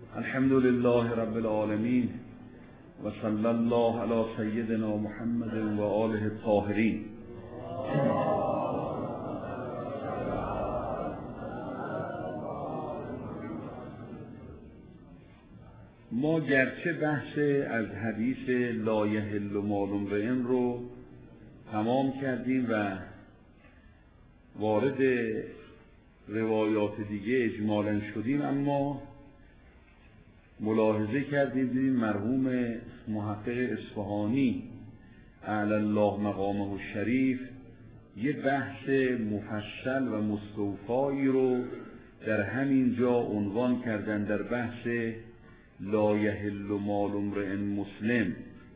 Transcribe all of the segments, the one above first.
الحمد لله رب العالمین و صلی الله علی سیدنا محمد و آله الطاهرین. ما گرچه بحث از حدیث لا یحل مال امرئ رو تمام کردیم و وارد روایات دیگه اجمالاً شدیم، اما ملاحظه کردیم دیدیم مرحوم محقق اصفهانی اعلی الله مقامه الشریف یه بحث مفصل و مستوفایی رو در همین جا عنوان کردن در بحث لا یحل مال امرئ مسلم.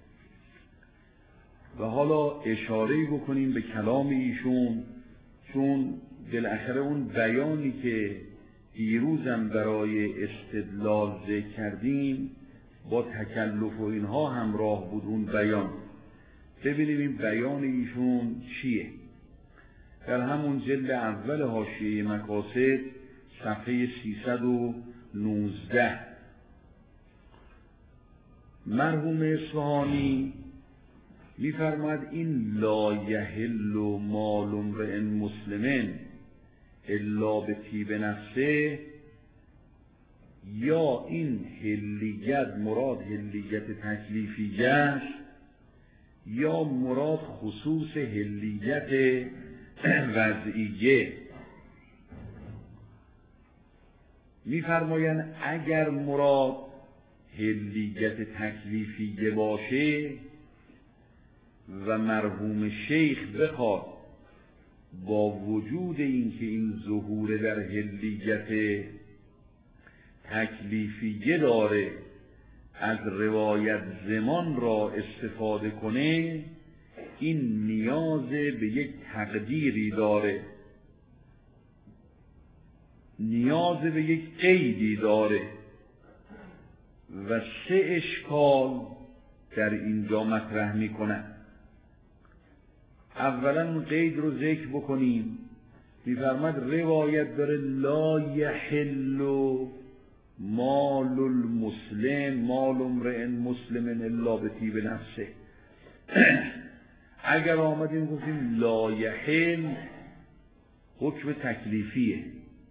و حالا اشاره‌ای بکنیم به کلام ایشون، چون بالاخره اون بیانی که دیروزم برای استدلال ذکر کردیم با تکلف و اینها همراه بود اون بیان. ببینیم این بیان ایشون چیه. در همون جلد اول حاشیه مقاصد صفحه 319 مرحوم اصفهانی می‌فرماید این لا یحل مال امرئ مسلم الا به طیب نفسه، یا این حلیت مراد حلیت تکلیفیه است یا مراد خصوص حلیت وضعیه. می‌فرمایند اگر مراد حلیت تکلیفیه باشه و مرحوم شیخ بخواد با وجود اینکه این ظهور در حلیت تکلیفیه داره از روایت زمان را استفاده کنه، این نیاز به یک تقدیری داره، نیاز به یک قیدی داره و 3 اشکال در اینجا مطرح میکنن. اولا قید رو ذکر بکنیم. می‌فرماید روایت داره لا یحل مال المسلم مال امرئ مسلم الا به طیب نفسه. اگر آمدیم گفتیم لا یحل حکم تکلیفیه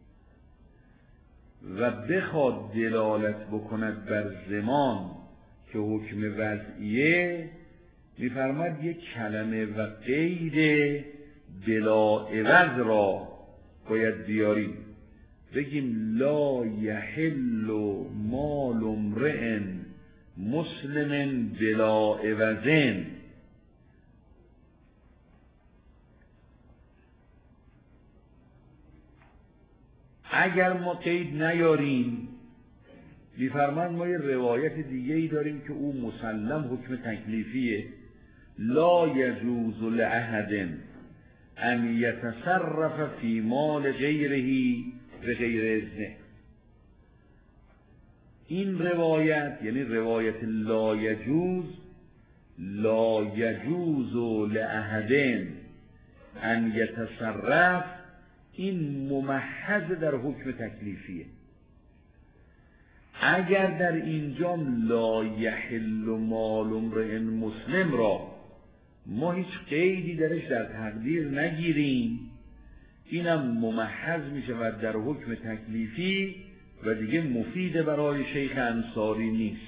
و بخواد دلالت بکند بر زمان که حکم وضعیه، می‌فرماید یک کلمه و قید بلا عوض را باید بیاریم. بگیم لا یحل مال امرئ مسلم بلا عوض. اگر ما قید نیاریم، می‌فرماید ما یه روایت دیگه‌ای داریم که او مسلم حکم تکلیفیه. لا یجوز لأحد ان یتصرف فی مال غیره بغیر اذنه. این روایت یعنی روایت لا یجوز لأحد ان یتصرف، این ممحض در حکم تکلیفیه. اگر در اینجا لا یحل مال امرئ مسلم را ما هیچ قیدی درش در تقدیر نگیریم، اینم ممحض می شود در حکم تکلیفی و دیگه مفید برای شیخ انصاری نیست.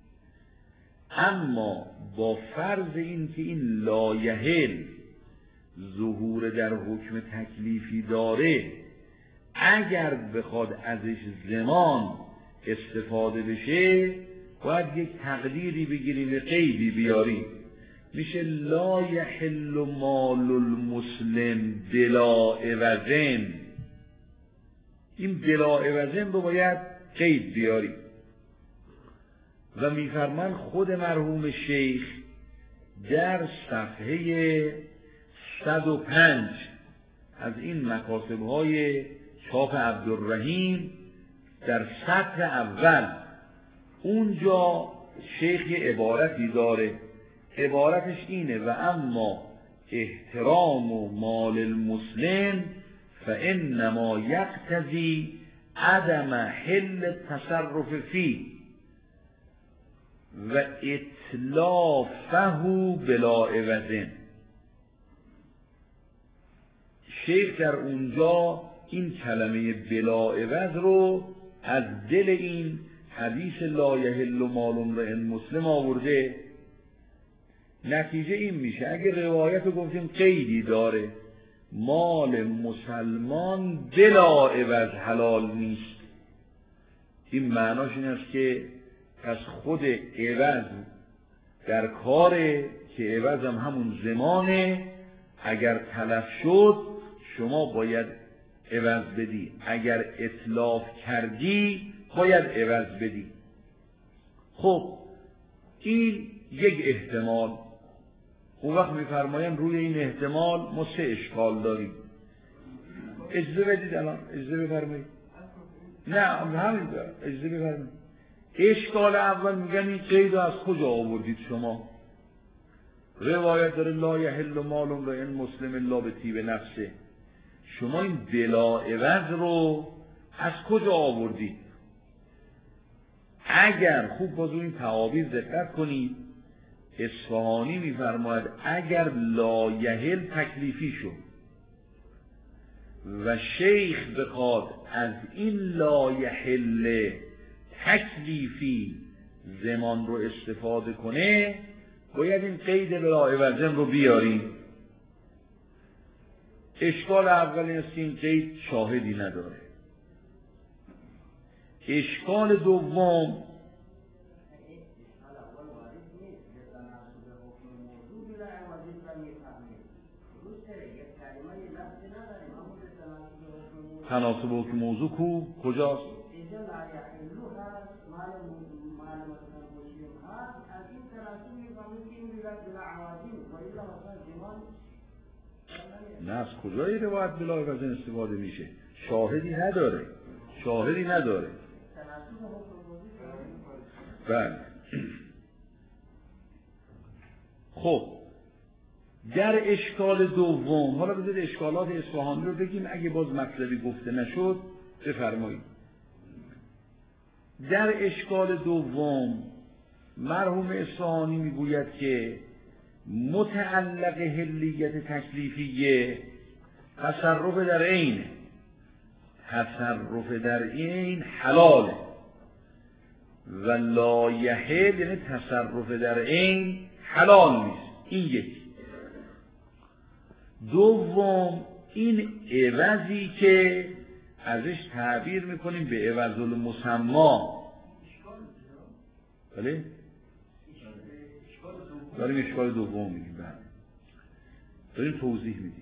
اما با فرض این که این لا یحل ظهور در حکم تکلیفی داره، اگر بخواد ازش زمان استفاده بشه باید یک تقدیری بگیریم و قیدی بیاریم. میشه لا یحل مال المسلم بلا عوض. این بلا عوض رو باید قید بیاریم. و میفرمان خود مرحوم شیخ در صفحه 105 از این مکاسب‌های چاپ عبدالرحیم در سطر اول اونجا شیخ عبارتی داره، عبارتش اینه: و اما احترام مال المسلم فانما یقتضی عدم حل تصرف فی و اتلافه بلا عوض. شیخ در اونجا این کلمه بلا عوض رو از دل این حدیث لا یحل مال امرئ مسلم آورده. نتیجه این میشه اگه روایت رو گفتیم قیدی داره، مال مسلمان بلا عوض حلال نیست، این معناش این است که پس خود عوض در کاره که عوض هم همون زمانه، اگر تلف شد شما باید عوض بدی، اگر اتلاف کردی باید عوض بدی. خب این یک احتمال. اون وقت میفرمایم روی این احتمال ما 3 اشکال داریم. اجازه بدید الان، اجازه بفرمایید. نه همین اجازه بفرمایید. اشکال اول میگن این قید رو از کجا آوردید شما؟ روایت داره لا یحل مال امرئ مسلم الا بطیب نفسه. شما این بلا عوض رو از کجا آوردید؟ اگر خوب باز این تعابیر دقت کنید، اصفهانی میفرماید اگر لا یحل تکلیفی شد و شیخ بخواد از این لا یحل تکلیفی زمان رو استفاده کنه، باید این قید بلا عوض رو بیاریم. اشکال اول این است که این قید شاهدی نداره. اشکال دوم تناسب حکم موضوع کجاست؟ نه از کجای روایت بلا عوض استفاده میشه؟ شاهدی نداره، شاهدی نداره. بله. خب در اشکال دوم، حالا بذارید اشکالات اصفهانی رو بگیم، اگه باز مطلبی گفته نشد بفرمایید. در اشکال دوم مرحوم اصفهانی میگوید که متعلق حلیت تکلیفیه تصرف در عین، تصرف در عین حلاله و لا یحل یعنی تصرف در عین حلال نیست. این یک. دوم این عوضی که ازش تعبیر میکنیم به عوض المسما. بله؟ داریم اشکال دوم میگیم. داریم توضیح میدیم.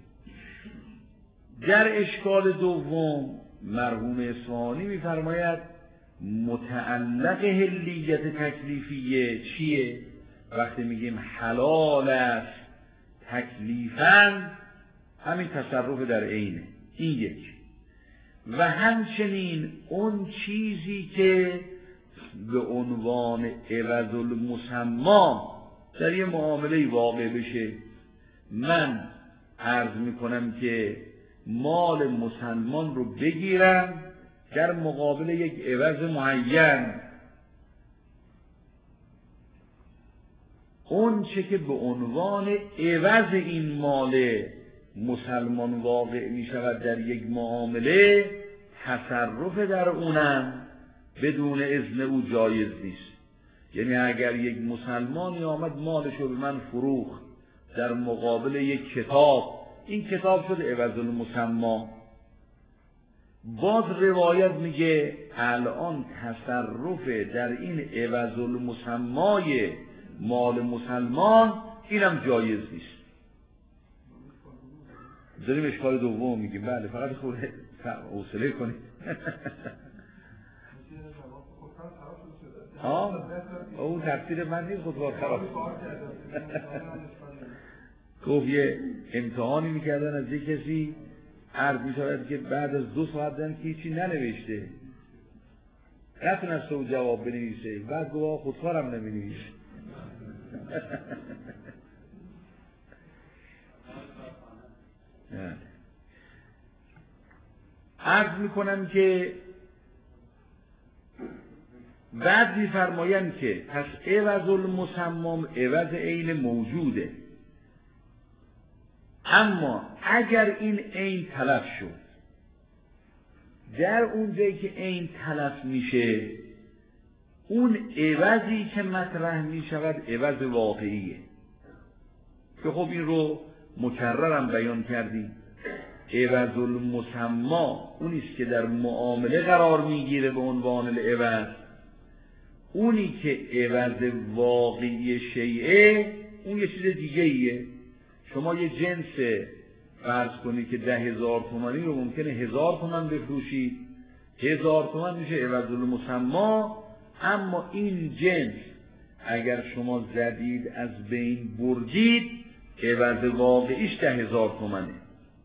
در اشکال دوم مرحوم اصفهانی میفرماید متعلق حلیت تکلیفیه چیه؟ وقتی میگیم حلال است تکلیفاً همین تصرف در عینه. این یک. و همچنین اون چیزی که به عنوان عوض المسما در یه معامله واقع بشه، من عرض میکنم که مال مسلمان رو بگیرم در مقابل یک عوض معین، اون چه که به عنوان عوض این مال مسلمان واقع می شود در یک معامله، تصرف در اونم بدون اذن او جایز نیست. یعنی اگر یک مسلمانی آمد مالش رو به من فروخت در مقابل یک کتاب، این کتاب شد عوض المسما، باز روایت میگه الان تصرف در این عوض المسمای مال مسلمان اینم جایز نیست. داریم اشکال دوم میگیم. بله فقط خود حوصله کنید. اون تفسیر من نیست، خودکار خراب. گفت یه امتحانی میکردن از یک کسی، عرض میشود که بعد از 2 ساعت دن که هیچی ننوشته، نتونست او جواب بنویسه، بعد گفت خودکارم نمینویسه. عرض میکنم که بعد می‌فرمایند که پس عوض المسمى عوض عین موجوده، اما اگر این عین تلف شد، در اون جایی که عین تلف میشه اون عوضی که مطرح میشود عوض واقعیه که خب این رو مکررم بیان کردیم. عوض المسمى اونیست که در معامله قرار میگیره به عنوان العوض، اونی که عوض واقعی شیعه اون یه چیز دیگه ایه. شما یه جنس فرض کنید که 10,000 تومانی رو ممکنه 1000 تومان بفروشید، 1000 تومان میشه عوض المسمى، اما این جنس اگر شما زدید از بین بردید عوض واقعیش 10,000 تومانه.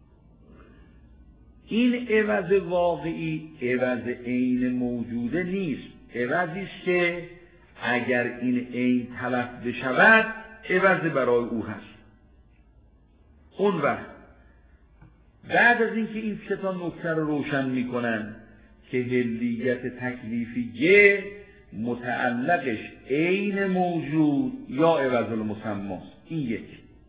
این عوض واقعی عوض عین موجوده نیست، عوضی است که اگر این عین تلف بشود عوض برای او هست. اون وقت بعد از اینکه این سه تا نکته رو روشن میکنن که حلیت تکلیفیه متعلقش عین موجود یا عوض المسمى است، این یک.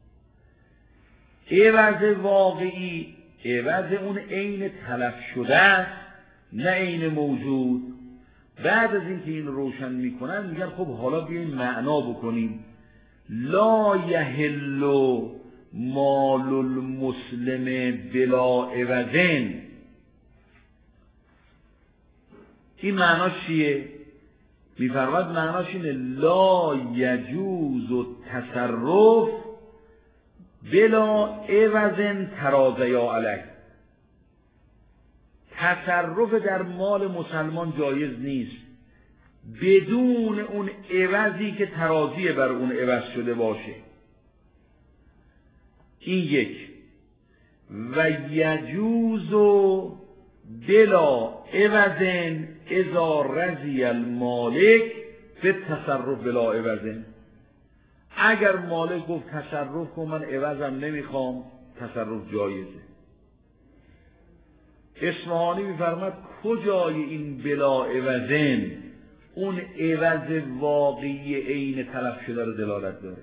عوض واقعی عوض اون عین تلف شده است نه عین موجود. بعد از اینکه این روشن میکنن میگن خب حالا بیاییم معنا بکنیم. لا یحل مال المسلم بلا عوض، این معناش چیه؟ میفرماد معناش اینه لا یجوز التصرف بلا عوض تراضیا علیه. تصرف در مال مسلمان جایز نیست بدون اون عوضی که ترازی بر اون عوض شده باشه. این یک. و یجوز بلا عوض اذا رضی المالک به تصرف بلا عوض. اگر مالک گفت تصرف کن من عوضم نمیخوام، تصرف جایزه. اصفهانی میفرماد کجای این بلا عوضن اون عوض واقعی عین تلف شده رو دلالت داره.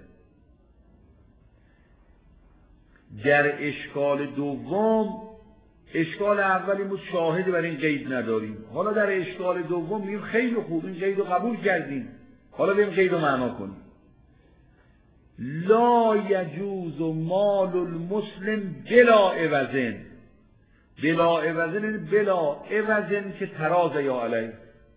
در اشکال دوم، اشکال اولی بود شاهدی بر این قید نداریم، حالا در اشکال دوم میگیم خیلی خوب این قید رو قبول کردیم، حالا بریم قید رو معنا کنیم. لا یجوز مال المسلم بلا عوضن، بلا عوضن بلا عوضن که تراز یا علیه،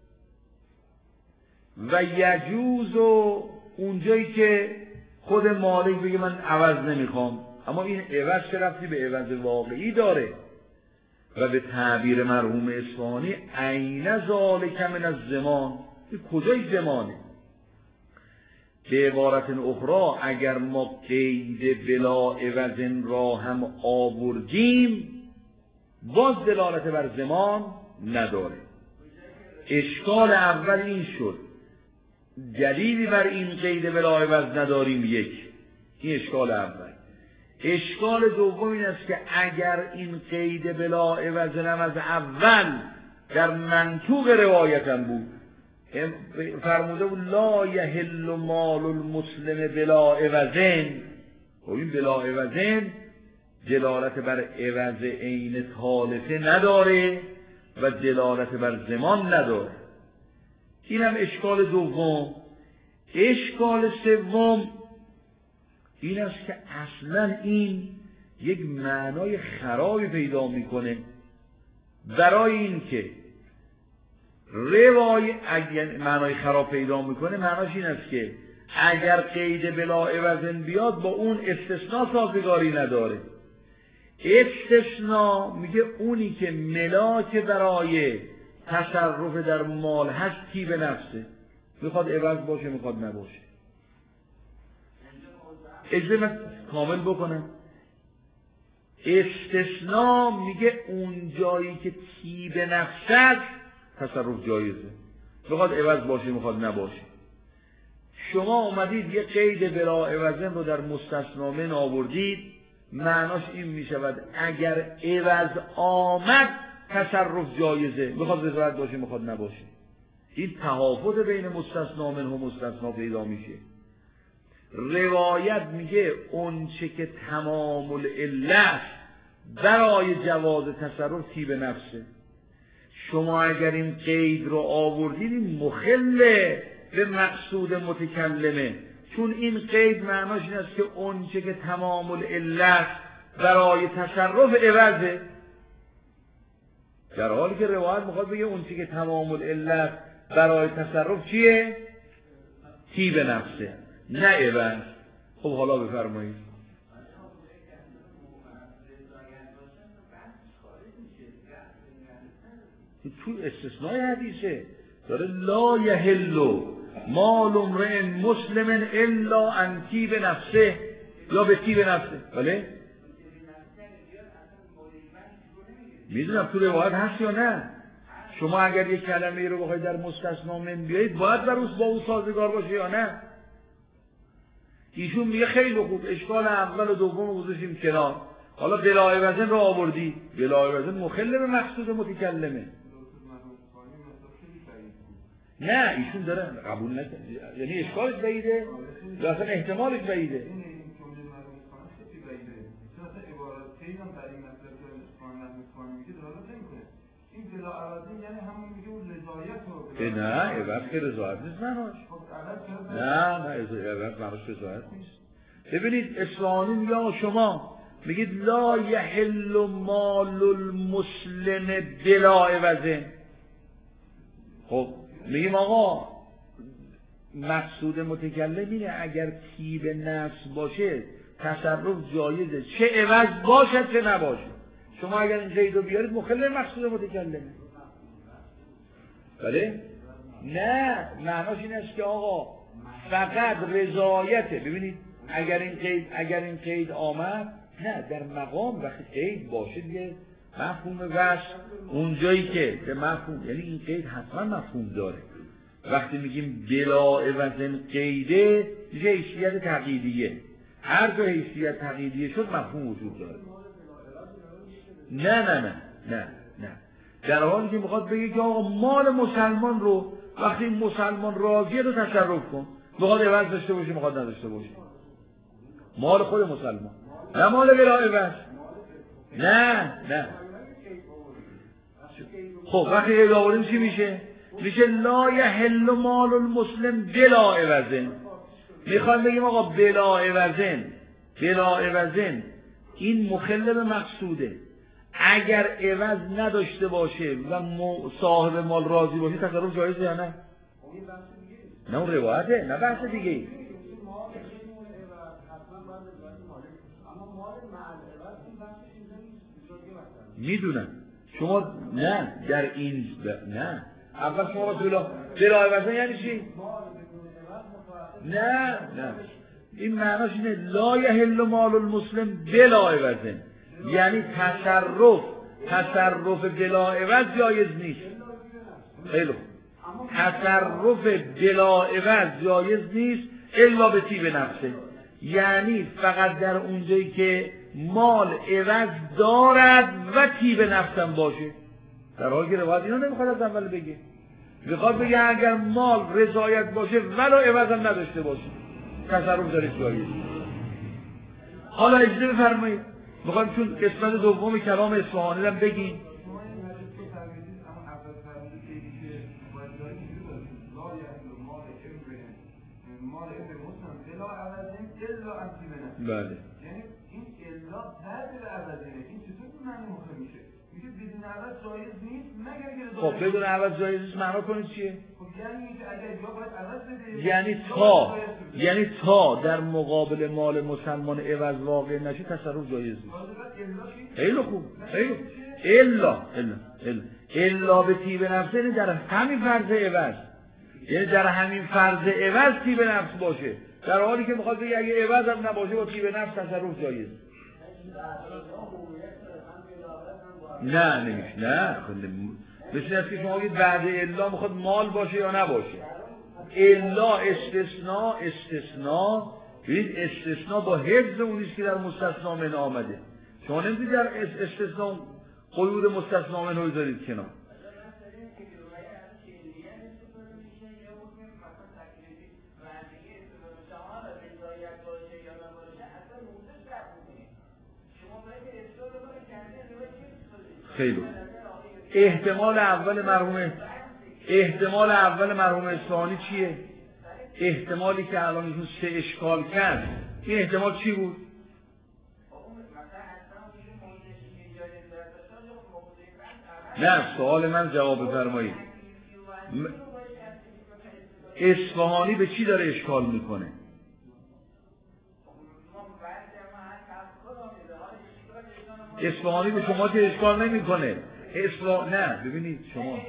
و یجوز اونجایی که خود مالک بگه من عوض نمیخوام، اما این عوض چه ربطی به عوض واقعی داره؟ و به تعبیر مرحوم اصفهانی عین ذالک من الزمان، این کجای زمانه؟ به عبارت اخرى اگر ما قید بلا عوض را هم آوردیم باز دلالت بر زمان نداره. اشکال اول این شد دلیلی بر این قید بلا عوض نداریم، یک، این اشکال اول. اشکال دوم این است که اگر این قید بلا عوض هم از اول در منطوق روایتم بود، فرموده بود لا یحل مال المسلم بلا عوضن، و این بلا عوضن دلالت بر عوض عین تالفه نداره و دلالت بر زمان نداره. این هم اشکال دوم. اشکال سوم این است که اصلا این یک معنای خرابی پیدا میکنه. برای این که اگر معنای خراب پیدا میکنه معناش این است که اگر قید بلا عوضن بیاد با اون استثناء سازگاری نداره. استثناء میگه اونی که ملاک برای تصرف در مال هست کی به نفسه، میخواد عوض باشه میخواد نباشه. اجازه من کامل بکنم. استثناء میگه اون جایی که کی به نفس است تصرف جایزه، میخواد عوض باشه میخواد نباشه. شما اومدید یه قید بلا عوضن رو در مستثنا من آوردید، معناش این میشود اگر عوض آمد تصرف جایزه، میخواد رضایت باشه میخواد نباشه. این تفاوت بین مستثنا منه و مستثنا پیدا میشه. روایت میگه اون چه که تمام العله برای جواز تصرف طیب نفسه. شما اگر این قید رو آوردید این مخل به مقصود متکلمه، چون این قید معناش این است که اون چه که تمام العله برای تصرف عوضه، در حالی که روایت میخواد بگه اون چه که تمام العله برای تصرف چیه؟ طیب نفسه، نه عوض. خب حالا بفرمایید. تو استثنای حدیثه داره لا یحل مال امرئ مسلم الا عن طیب نفسه یا به طیب نفسه. بله میدونم تو روایت هست یا نه. شما اگر یک کلمه رو بخواید در مستثنا من بیایید باید بروز با او سازگار باشه یا نه. ایشون میگه خیلی خوب، اشکال اول و دوم گذاشتیم کنار، حالا بلاعوضن رو آوردی. بلاعوضن مخل به مقصود متکلمه. نه ایشون داره قبول نکنه، یعنی اشکالش بعیده یا اصلا احتمالش بعیده. نه عوض که رضایت نیست معناش. نه عوض معناش رضایت نیست. ببینید اصفهانی میگه شما میگید لا یحل مال المسلم بلا عوض. خب میگیم آقا مقصود متکلم اینه اگر طیب نفس باشه تصرف جایزه، چه عوض باشد چه نباشه. شما اگر این قید رو بیارید مخل مقصود متکلمه. بله؟ نه معناش این است که آقا فقط رضایته. ببینید اگر این قید آمد، نه در مقام وقتی قید باشه دیگه مفهوم وصل اونجایی که به مفهوم، یعنی این قید حتما مفهوم داره. وقتی میگیم بلا عوض قیده میشه حیثیت تقییدیه. هر جا حیثیت تقییدیه شد مفهوم وجود داره. نه در حالی که میخواد بگه که آقا مال مسلمان رو وقتی مسلمان راضیه رو تصرف کن، میخواد عوض داشته باشه میخواد نداشته باشه. مال خود مسلمان، نه مال بلا عوض. نه خب وقتی قید آوریم چی میشه؟ میشه لا یحل مال المسلم بلا عوض. میخواد بگیم آقا بلا عوض این مخل به مقصوده. اگر عوض نداشته باشه و صاحب مال راضی باشه تصرف جایزه یا نه؟ نه اون روایته، نه بحث دیگه. میدونم شما نه در این نه اول شما بلا عوض یعنی چی؟ نه این معناش اینه لا یحل مال المسلم بلا عوض، یعنی تصرف بلا عوض جایز نیست. خیلی تصرف بلا عوض جایز نیست الا به طیب نفسه، یعنی فقط در اونجایی که مال عوض دارد و طیب نفسم باشه. در حالی که روایت اینا نمیخواد از اول بگه، میخواد بگه اگر مال رضایت باشه ولو عوض هم نداشته باشه تصرف داره جایز. حالا اجازه بفرمایید میخوایم چون قسمت دوم کلام اصفهانی رو بگیم. بله یعنی این الا بعد عوضه، این چطور معنی مخه میشه؟ میگه بدون عوض جایز نیست مگر که خب بدون عوض جایز نیست معنا کنید چیه؟ خب یعنی اینکه اگر یا باید عوض بده یعنی تا در مقابل مال مسلمان عوض واقع نشه تصرف جایز نیست. خیلی خوب الا به طیب نفس، یعنی در همین فرض عوض، یعنی در همین فرض عوض طیب نفس باشه، در حالی که میخواد بگه اگه عوض هم نباشه با طیب نفس تصرف جایز. نه نمیشه. نه مثل است که شما بگید بعد الا میخواد مال باشه یا نباشه. الا استثناء ببینید استثناء با حفظ اونیست که در مستثنا من آمده. شما نمیدید در استثناء قیود مستثنا من رو بذارید کنار. مثلا تکلیفی وضعی استفاده شما را رضایت باشه یا نباشه اصلا موضوع شرط میکنه. شما باید اشتباه رو کرده روی خیلی احتمال اول مرحوم اصفهانی چیه؟ احتمالی که الان ایشون 3 اشکال کرد، این احتمال چی بود؟ نه، سوال من جواب بفرمایید. اصفهانی به چی داره اشکال میکنه؟ اصفهانی به شما که اشکال نمیکنه. نه ببینید شما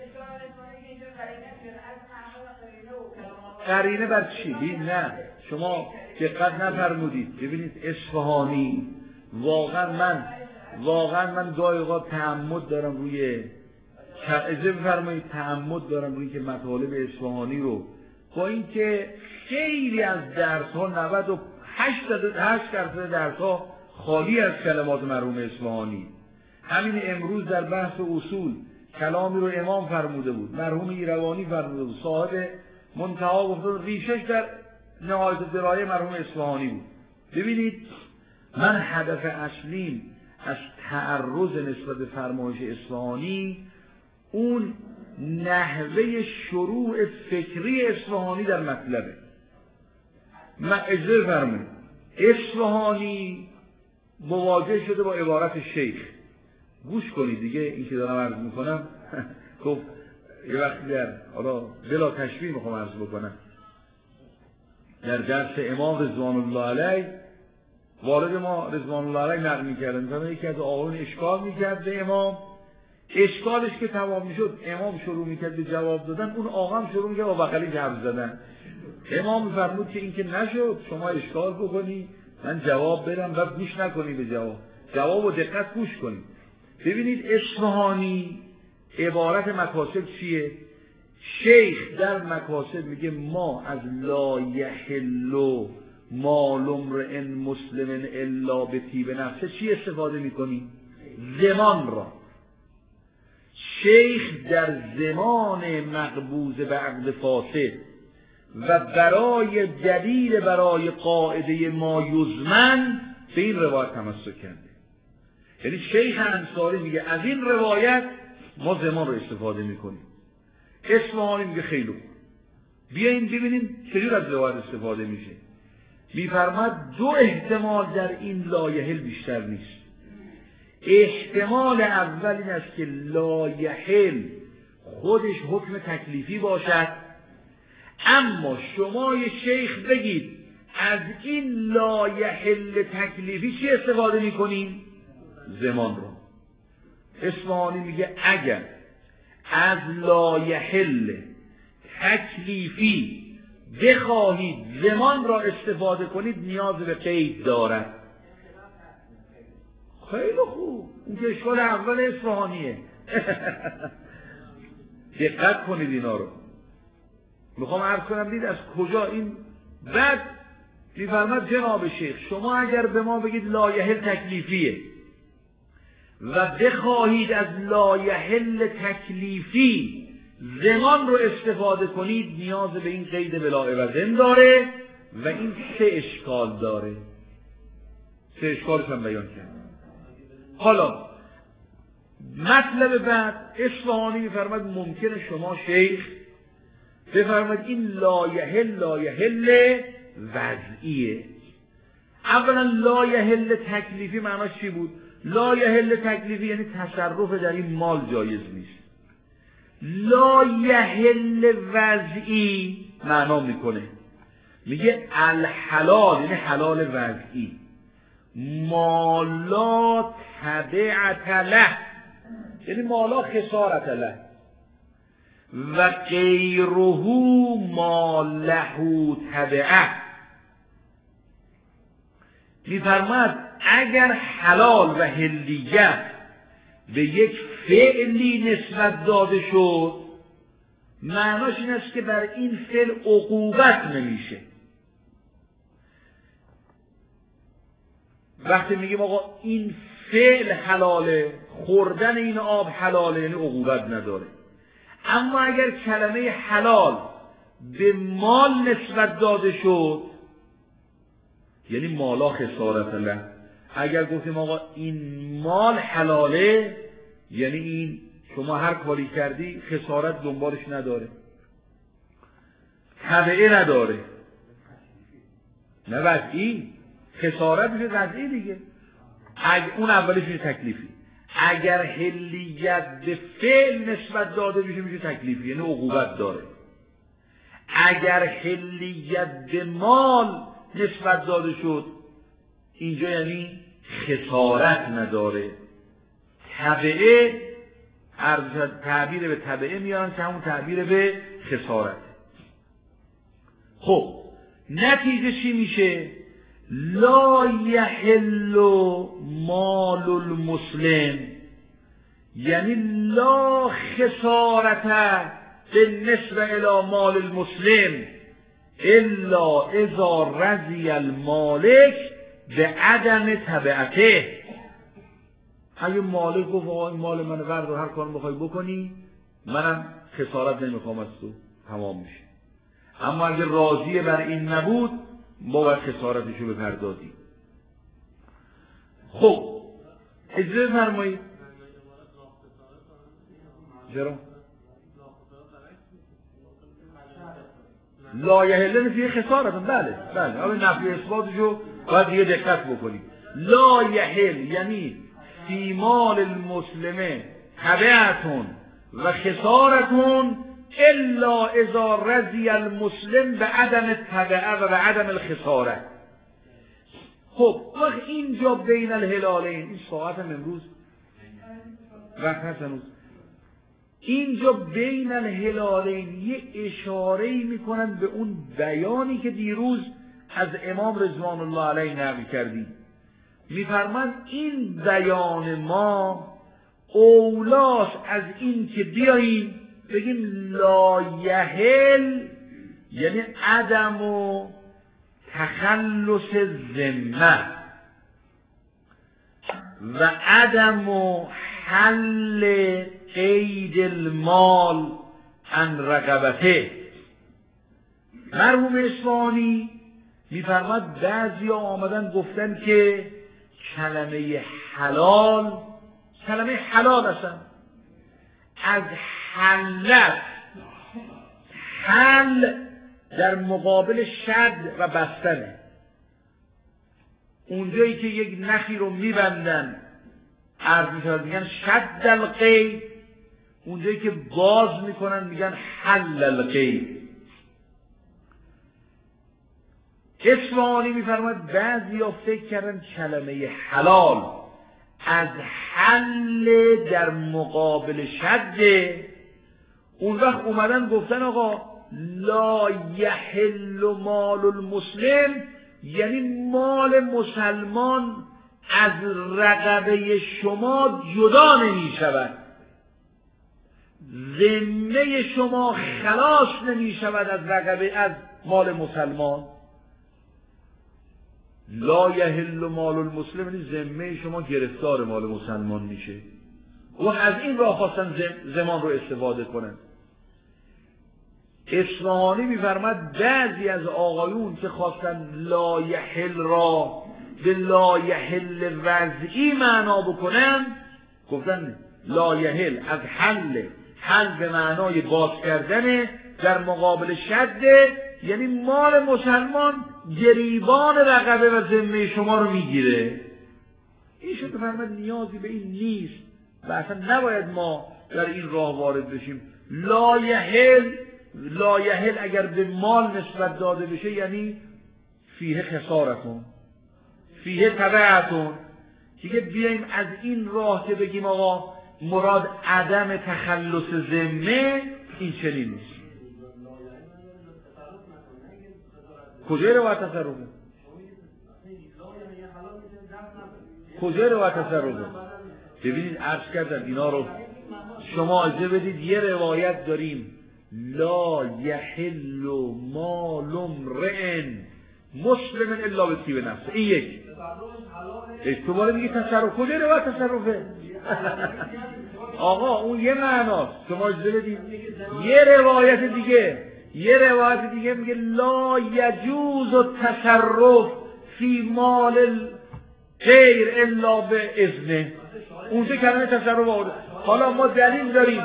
قرینه بر چی؟ نه شما دقت نفرمودید. ببینید اصفهانی واقعا من گاهی اوقات تعمد دارم روی تعمد دارم روی که مطالب اصفهانی رو، با اینکه خیلی از درس‌ها 98% درس‌ها خالی از کلمات مرحوم اصفهانی. همین امروز در بحث اصول کلامی رو امام فرموده بود، مرحوم ایروانی فرموده بود، صاحب منتها گفته ریشش در نهایت درایه مرحوم اصفهانی بود. ببینید من هدف اصلیم از تعرض نسبت به فرمایش اصفهانی اون نحوه شروع فکری اصفهانی در مطلبه. من اجازه فرمایید اصفهانی مواجه شده با عبارت شیخ. گوش کنید دیگه این که دارم عرض میکنم. خب یه وقتی حالا بلا تشبیه میخوام عرض بکنم، در درس امام رضوان الله علیه والد ما رضوان الله علیه نقل میکردن، مثلا یکی از آقایون اشکال میکرد به امام، اشکالش که تمام میشد امام شروع میکرد به جواب دادن، اون آقا هم شروع میکرد با بغلی حرف زدن. امام میفرمود که این که نشد، شما اشکال بکنی من جواب بدم و گوش نکنی به جواب و دقت گوش کنی. ببینید اصفهانی عبارت مکاسب چیه؟ شیخ در مکاسب میگه ما از لا یحل مال امرئ مسلم الا بطیب نفسه چی استفاده میکنیم؟ زمان را. شیخ در زمان مقبوض به عقد فاسد و برای دلیل برای قاعده ما یزمن به این روایت تمسک کرده. یعنی شیخ انصاری میگه از این روایت ما زمان رو استفاده میکنیم. اصفهانی میگه خیلی خوب، بیاییم ببینیم چجور از روایت استفاده میشه. میفرماد 2 احتمال در این لایحل بیشتر نیست. احتمال اول این است که لایحل خودش حکم تکلیفی باشد، اما شما یه شیخ بگید از این لایحل تکلیفی چی استفاده میکنیم؟ زمان رو. اصفهانی میگه اگر از لایحل تکلیفی بخواهید زمان را استفاده کنید نیاز به قید دارد. خیلی خوب، این که اشکال اول اصفهانیه. دقت کنید اینا رو. میخوام عرض کنم دید از کجا این. بعد میفرماد جناب شیخ شما اگر به ما بگید لایحل تکلیفیه و بخواهید از لایحل تکلیفی زمان رو استفاده کنید نیاز به این قید بلا عوض داره و این 3 اشکال داره. 3 اشکالش هم بیان کرد. حالا مطلب بعد اصفهانی میفرماد ممکنه شما شیخ بفرماد این لایحل وضعیه. اولا لایحل تکلیفی معناش چی بود؟ لایحل تکلیفی یعنی تصرف در این مال جایز نیست. لایحل وضعی معنا میکنه میگه الحلال یعنی حلال وضعی، مالا تبعت له یعنی مالا خسارت له و غیره ما له تبعه. میفرماد اگر حلال و حلیت به یک فعلی نسبت داده شد معناش این است که بر این فعل عقوبت نمیشه. وقتی میگیم آقا این فعل حلاله، خوردن این آب حلاله، یعنی عقوبت نداره. اما اگر کلمه حلال به مال نسبت داده شد یعنی مالا خسارت له. اگر گفتیم آقا این مال حلاله یعنی این شما هر کاری کردی خسارت دنبالش نداره، تبعه نداره، نه وضعی، خسارت میشه وضعی دیگه. اون اولش میشه تکلیفی. اگر حلیت به فعل نسبت داده میشه تکلیفی یعنی عقوبت داره. اگر حلیت به مال نسبت داده شد اینجا یعنی خسارت نداره. تبعه تعبیر به تبعه میارن که همون تعبیر به خسارت. خب نتیجه چی میشه؟ لا یحل مال المسلم یعنی لا خسارت بالنسبه الی مال المسلم الا اذا رضی المالک به عدم تبعته. اگه مالک گفت آقا این مال منه بردار هر کار بخوای بکنی منم خسارت نمیخوام از تو، تمام میشه. اما اگه راضی بر این نبود باید خسارتشو بپردازی. خب اجازه فرمایید. چرا؟ لا یحل فیه خسارت. بله بله اما نفی اثباتشو باید دیگه دقت بکنیم. لا یحل یعنی فی مال المسلمه تبعتون و خسارتون الا اذا رضی المسلم به عدم تبعه و به عدم الخساره. خب وقت اینجا بین الهلالین، این ساعت امروز وقت هست هنوز، اینجا بین الهلالین یه اشاره‌ای میکنن به اون بیانی که دیروز از امام رضوان الله علیه نقل کردیم. میفرمند این بیان ما اولاست از این که بیاییم بگیم لا یحل یعنی عدم و تخلص ذمه و عدم و حل قید المال عن رقبته. مرحوم اصفهانی میفرماد بعضی ها آمدن گفتن که کلمه حلال، کلمه حلال اصلا از حلت، حل در مقابل شد و بستنه. اونجایی که یک نخی رو میبندن عرض میگن شد القید، اونجایی که باز میکنن میگن حل القید. اصفهانی میفرماید بعضیا فکر کردن کلمه حلال از حل در مقابل شده. اون وقت اومدن گفتن آقا لا یحل مال المسلم یعنی مال مسلمان از رقبه شما جدا نمی شود، ذمه شما خلاص نمی شود از رقبه از مال مسلمان. لا یحل مال المسلم یعنی ذمه شما گرفتار مال مسلمان میشه. و از این راه خواستن زمان رو استفاده کنن. اصفهانی میفرماد بعضی از آقایون که خواستن لا یحل را به لا یحل وضعی معنا بکنن گفتن لا یحل از حل به معنای باز کردن در مقابل شده، یعنی مال مسلمان گریبان رقبه و ذمه شما رو میگیره. این شد فرمود نیازی به این نیست و اصلا نباید ما در این راه وارد بشیم. لا یحل اگر به مال نسبت داده بشه یعنی فیه خسارتون، فیه تبعتون. دیگه بیاییم از این راه که بگیم آقا مراد عدم تخلص ذمه، این چنین نیست. کجای روایت تصرفه؟ کجای روایت تصرفه؟ ببینید عرض کردم اینا رو شما اجازه بدید یه روایت داریم لا یحل مال امرئ مسلم الا بطیب نفسه. این یک دوباره میگه تصرف. کجای روایت تصرفه؟ آقا اون یه معناست. شما اجازه بدید یه روایت دیگه یه روایت دیگه میگه لا یجوز التصرف فی مال غیر الا به اذنه. اونجا کلمه تصرف آورده. حالا ما دلیل داریم،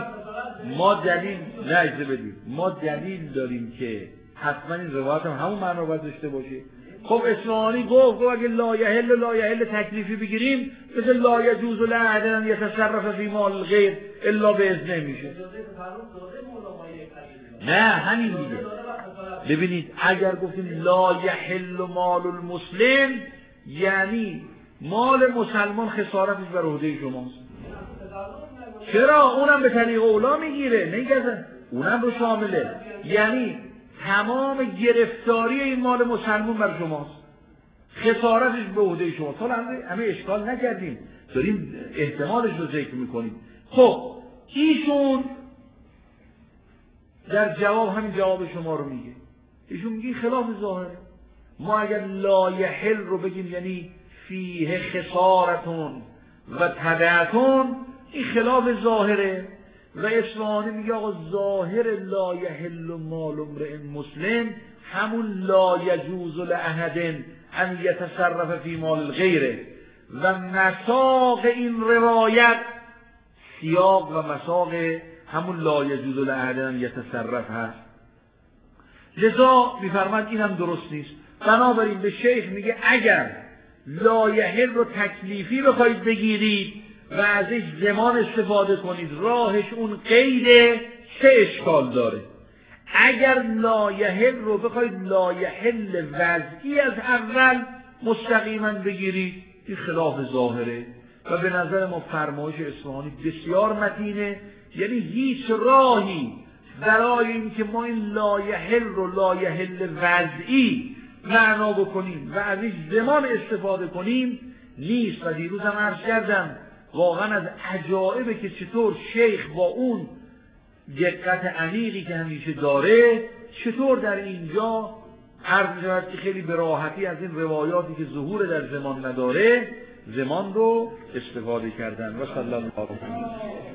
ما دلیل داریم که حتما این روایت هم همون معنی رو باید داشته باشه. خب اصفهانی گفت اگه لا یحل تکلیفی بگیریم مثل لا یجوز لأحد ان یتصرف فی مال غیر الا به اذنه میشه. نه همین میگه. ببینید اگر گفتیم لا یحل مال المسلم یعنی مال مسلمان خسارتش بر عهده شماست. چرا؟ اونم به طریق اولا میگیره، نگذن اونم رو شامله، یعنی تمام گرفتاری این مال مسلمان بر شماست، خسارتش به عهده شما. حالا همه اشکال نکردیم، داریم احتمالش رو ذکر میکنیم. خب ایشون در جواب همین جواب شما رو میگه. ایشون میگه خلاف ظاهره. ما اگر لا یحل رو بگیم یعنی فیه خسارتون و تبعتون، این خلاف ظاهره. و اصفهانی میگه آقا ظاهر لا یحل مال امرئ مسلم همون لا یجوز لأحد ان یتصرف فی مال غیره و مساق این روایت سیاق و مساق همون لا یجوز لأحد ان یتصرف هست. لذا میفرماد این هم درست نیست. بنابراین به شیخ میگه اگر لا یحل رو تکلیفی بخواید بگیرید و ازش زمان استفاده کنید راهش اون قیده، سه اشکال داره. اگر لا یحل رو بخواید لا یحل وضعی از اول مستقیما بگیرید این خلاف ظاهره و به نظر ما فرمایش اصفهانی بسیار متینه. یعنی هیچ راهی برای این که ما این لا یحل رو لا یحل وضعی معنا بکنیم و ازش زمان استفاده کنیم نیست. و دیروز هم عرض کردم واقعا از عجایبه که چطور شیخ با اون دقت عمیقی که همیشه داره چطور در اینجا عرض می‌شود که خیلی به راحتی از این روایاتی که ظهور در زمان نداره زمان رو استفاده کردن. و صلی الله علیه و